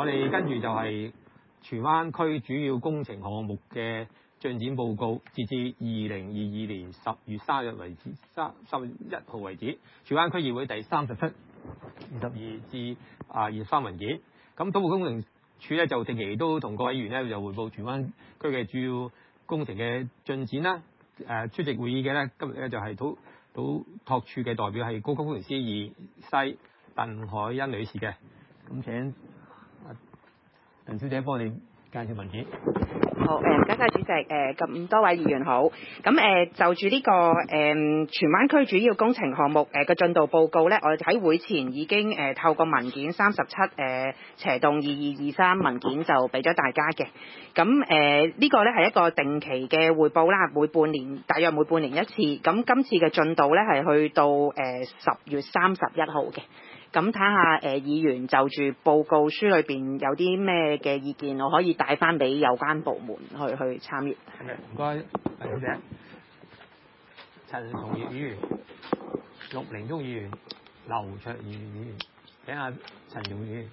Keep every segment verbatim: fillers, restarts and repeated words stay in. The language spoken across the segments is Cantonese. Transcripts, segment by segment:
我哋跟住就係荃灣區主要工程項目嘅進展報告，截至二零二二年十月三日為止，三十一號為止，荃灣區議會第三十七、二十二至啊二十三文件。咁土木工程處咧就定期都同各位議員咧就匯報荃灣區嘅主要工程嘅進展啦。誒出席會議嘅咧，今日咧就係土土拓處嘅代表係高級工程師二西鄧海欣女士嘅。咁請鄧小姐幫你介紹文件。 好，誒唔該晒主席，誒咁多位議員好。咁誒就住呢個誒荃灣區主要工程項目誒嘅進度報告咧，我哋喺會前已經誒透過文件三十七誒斜動二二二三文件就俾咗大家嘅。咁誒呢個咧係一個定期嘅匯報啦，每半年大約每半年一次。咁今次嘅進度咧係去到誒十月三十一號嘅。咁睇下誒議員就住報告書裏邊有啲咩嘅意見，我可以帶翻俾有關部門去去參與。 唔該，陳小姐。陳松業議員、陸寧忠議員、劉卓儀議員，請下陳松議員。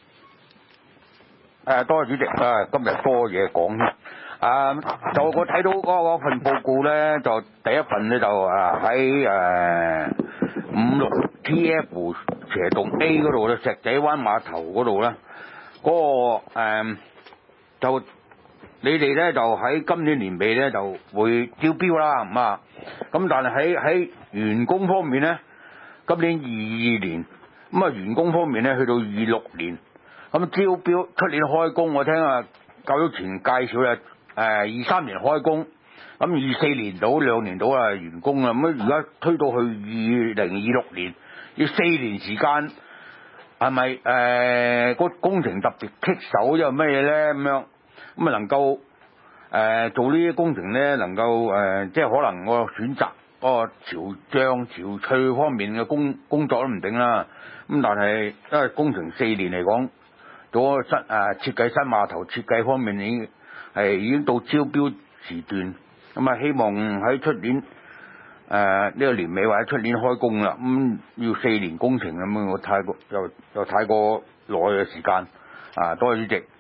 誒，多謝主席啊！今日多嘢講。啊，就我睇到嗰份報告咧，就第一份咧就啊喺誒五六 T F 斜洞 A 嗰度咧，石仔灣碼頭嗰度咧，嗰、嗰個、嗯、就你哋咧就喺今年年尾咧就會招標啦，咁啊，咁但係喺喺員工方面咧，今年二二年，咁啊員工方面咧去到二六年，咁招標出年開工，我聽啊較早前介紹咧，誒二三年開工，咁二四年到兩年到啊完工啦，咁啊而家推到去二零二六年。要四年時間，係咪誒個工程特別棘手，因為咩嘢咧？咁樣咁啊能夠誒、呃、做呢啲工程咧，能夠誒、呃、即係可能我選擇嗰個潮漲潮退方面嘅工工作都唔定啦。咁但係因為工程四年嚟講，做個新誒設計新碼頭設計方面已經係已經到招標時段，咁啊希望喺出年。誒呢、呃這個年尾或者出年開工啦，咁、嗯、要四年工程咁樣，我太過又又太過耐嘅時間，啊多謝主席。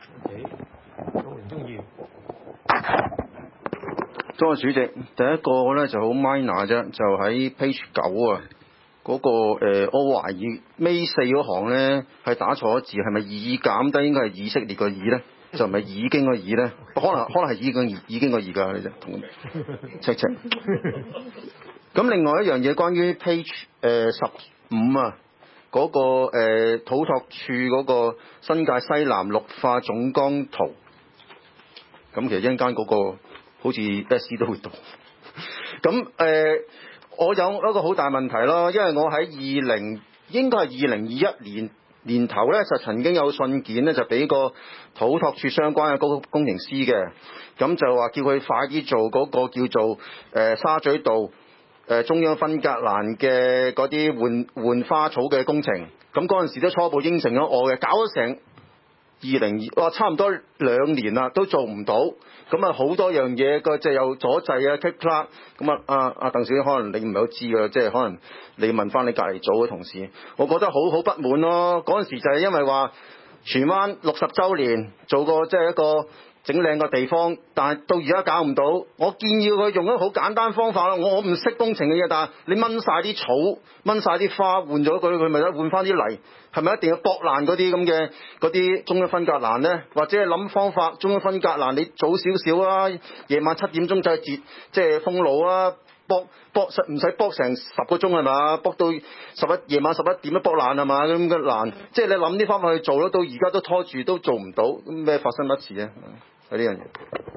多謝主席。第一個咧就好 minor 啫，就喺 page 九啊，嗰、那個、呃、我懷疑尾四嗰行咧係打錯咗字，係咪以減低應該係以色列個以咧，就唔係已經個以咧？可能可能係已經已經個以㗎，你就同 check check。咁另外一樣嘢，關於 page 誒十五啊，嗰、那個、呃、土拓處嗰個新界西南綠化總綱圖，咁其實一陣間嗰個好似 S C 都會讀。咁誒、呃，我有一個好大問題咯，因為我喺二零應該係二零二一年年頭咧，就曾經有信件咧，就俾個土拓處相關嘅高級工程師嘅，咁就話叫佢快啲做嗰個叫做誒、呃、沙咀道。誒中央分隔欄嘅嗰啲換換花草嘅工程，咁嗰陣時都初步應承咗我嘅，搞咗成二零二，哇差唔多兩年啦，都做唔到，咁啊好多樣嘢個即係有阻滯啊 kick clack，咁啊阿阿鄧小姐可能你唔係好知㗎，即係可能你問翻你隔離組嘅同事，我覺得好好不滿咯，嗰陣時就係因為話荃灣六十週年做過即係一個。整靚個地方，但係到而家搞唔到。我建議佢用一個好簡單方法啦。我我唔識工程嘅嘢，但係你掹晒啲草，掹晒啲花，換咗佢，佢咪得換翻啲泥？係咪一定要駁爛嗰啲咁嘅嗰啲中央分隔欄呢？或者係諗方法，中央分隔欄你早少少啊，夜晚七點鐘就係截即係封路啊，駁駁實唔使駁成十個鐘係嘛？駁到十一夜晚十一點都駁爛係嘛？咁嘅爛，即係你諗啲方法去做咯，到而家都拖住都做唔到，咁咩發生乜事咧？係呢樣嘢。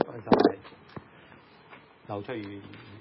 劉翠如，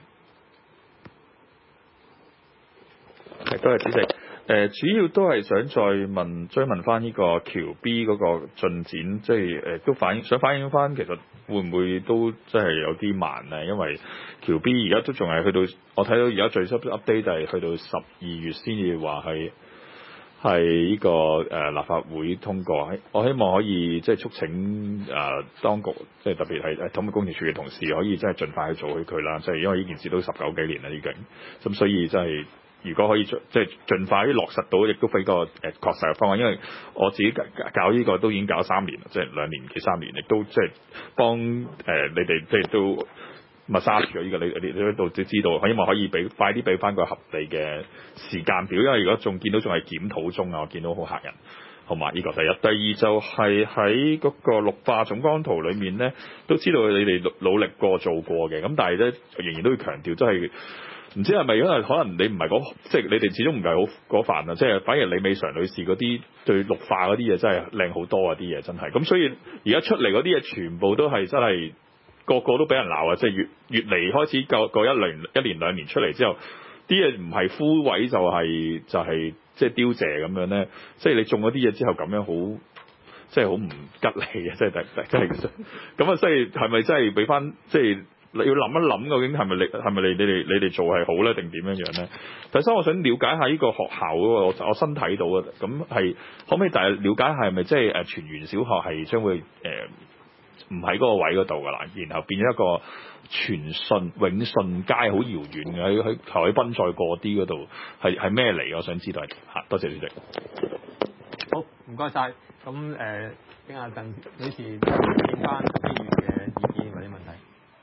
係多謝主席。誒、呃，主要都係想再問追問翻呢個橋 B 嗰個進展，即係誒、呃、都反映想反映翻，其實會唔會都即係有啲慢咧？因為橋 B 而家都仲係去到，我睇到而家最新 update 就係去到十二月先至話係係呢個誒、呃、立法會通過。我希望可以即係促請誒、呃、當局，即係特別係誒土木工程署嘅同事，可以真係盡快去做起佢啦。即係因為呢件事都十九幾年啦已經，咁所以真係。 如果可以即係盡快啲落實到，亦都俾個誒確實嘅方案。因為我自己搞呢個都已經搞三年啦，即係兩年幾三年，亦都即係幫誒、呃、你哋即係都 massage 咗呢個，你你你喺度都知道，希望可以俾快啲俾翻個合理嘅時間表。因為如果仲見到仲係檢討中啊，我見到好嚇人。同埋呢個第一，第二就係喺嗰個綠化總綱圖裏面咧，都知道你哋努力過做過嘅，咁但係咧仍然都要強調，即係唔知係咪因為可能你唔係嗰，即係你哋始終唔係好嗰範啊，即係反而李美嫦女士嗰啲對綠化嗰啲嘢真係靚好多啊，啲嘢真係，咁所以而家出嚟嗰啲嘢全部都係真係個個都俾人鬧啊，即係越越嚟開始過過一年一年兩年出嚟之後，啲嘢唔係枯萎就係就係。即係凋謝咁樣咧，即係你種嗰啲嘢之後咁樣好，即係好唔吉利嘅，即係第即係咁啊！所以係咪真係俾翻？即係你要諗一諗，究竟係咪你係咪你你哋你哋做係好咧，定點樣樣咧？第三，我想了解下呢個學校嗰個，我我新睇到嘅，咁係可唔可以大家了解下係咪即係誒全園小學係將會誒唔喺嗰個位嗰度㗎啦，然後變咗一個全順永順街好遙遠嘅喺喺海濱再過啲嗰度係係咩嚟？我想知道嚇，多謝主席。 好，唔該晒。咁誒，聽下鄧女士聽翻議員嘅意見或者問題。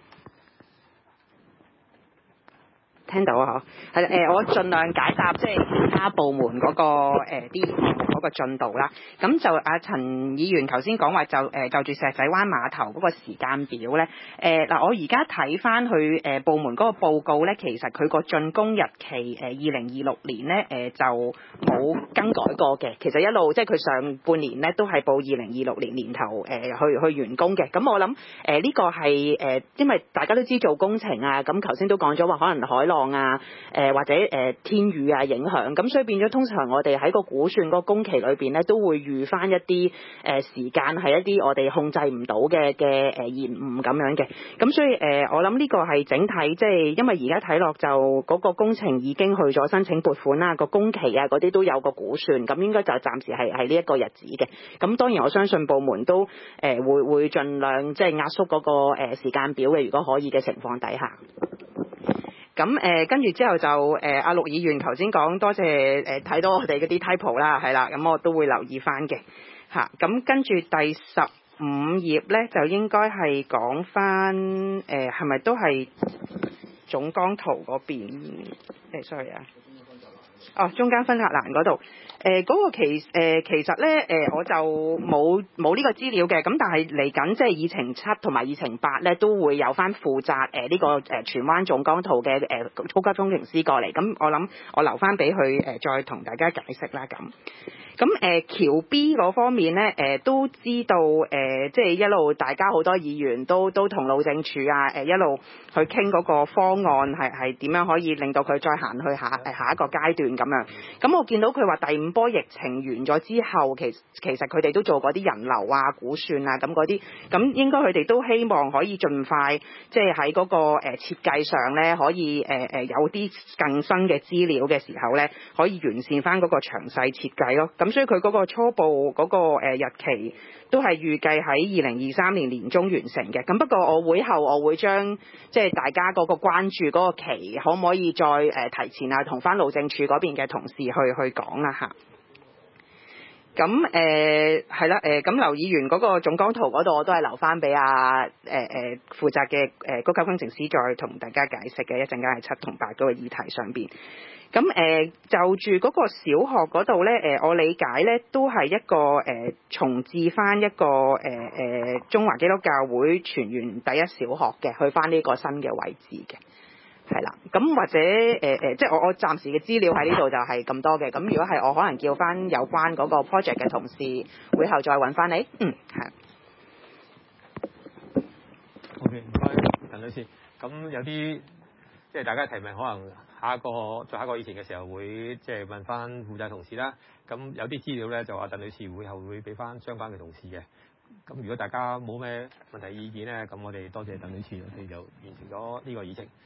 聽到啊，係誒、呃，我盡量解答即係其他部門嗰、那個啲項目嗰個進度啦。咁就阿陳議員頭先講話就誒、呃、就住石仔灣碼頭嗰個時間表咧，誒、呃、嗱，我而家睇翻佢誒部門嗰個報告咧，其實佢個竣工日期誒二零二六年咧誒、呃、就冇更改過嘅。其實一路即係佢上半年咧都係報二零二六年年頭誒、呃、去去完工嘅。咁我諗誒呢個係誒、呃，因為大家都知做工程啊，咁頭先都講咗話可能海浪啊，誒、呃、或者誒、呃、天雨啊影響，咁所以變咗通常我哋喺個估算嗰個工期裏邊咧，都會預翻一啲誒、呃、時間係一啲我哋控制唔到嘅嘅誒延誤咁樣嘅，咁所以誒、呃、我諗呢個係整體即係因為而家睇落就嗰個工程已經去咗申請撥款啦，個工期啊嗰啲都有個估算，咁應該就暫時係係呢一個日子嘅。咁當然我相信部門都誒、呃、會會盡量即係壓縮嗰個誒時間表嘅，如果可以嘅情況底下。咁誒跟住之後就誒阿陸議員頭先講，多謝誒睇到我哋嗰啲 typo 啦，係啦，咁我都會留意翻嘅嚇。咁跟住第十五頁咧，就應該係講翻誒係咪都係總綱圖嗰邊？誒 sorry 啊，哦中間分隔欄嗰度。誒嗰、呃那個其誒、呃、其實咧誒、呃、我就冇冇呢個資料嘅，咁但係嚟緊即係議程七同埋議程八咧都會有翻負責誒呢、呃這個誒荃灣總綱圖嘅誒、呃、高級工程師過嚟，咁我諗我留翻俾佢誒再同大家解釋啦咁。咁誒、呃、橋 B 嗰方面咧，誒、呃、都知道誒、呃，即係一路大家好多議員都都同路政署啊，誒、呃、一路去傾嗰個方案係係點樣可以令到佢再行去下誒下一個階段咁樣。咁我見到佢話第五波疫情完咗之後，其其實佢哋都做過啲人流啊、估算啊咁嗰啲，咁應該佢哋都希望可以盡快，即係喺嗰個誒、呃、設計上咧，可以誒誒、呃、有啲更新嘅資料嘅時候咧，可以完善翻嗰個詳細設計咯。咁所以佢嗰個初步嗰個誒日期都係預計喺二零二三年年中完成嘅。咁不過我會後我會將即係大家嗰個關注嗰個期可唔可以再誒、呃、提前啊，同翻路政署嗰邊嘅同事去去講啦嚇。咁誒係啦，誒咁劉議員嗰個總綱圖嗰度我都係留翻俾阿誒誒負責嘅誒高級工程師再同大家解釋嘅，一陣間係七同八嗰個議題上邊。咁誒、呃、就住嗰個小學嗰度咧，誒、呃、我理解咧都係一個誒、呃、重置翻一個誒誒、呃、中華基督教會全園第一小學嘅，去翻呢個新嘅位置嘅。係啦，咁或者誒誒、呃，即係我我暫時嘅資料喺呢度就係咁多嘅。咁如果係我可能叫翻有關嗰個 project 嘅同事，會後再揾翻你。嗯，係。 OK，唔該，陳女士。咁有啲即係大家提問，可能下一個在下一個議程嘅時候會即係問翻負責同事啦。咁有啲資料咧就話鄧女士會後會俾翻相關嘅同事嘅。咁如果大家冇咩問題意見咧，咁我哋多謝鄧女士，我哋就完成咗呢個議程。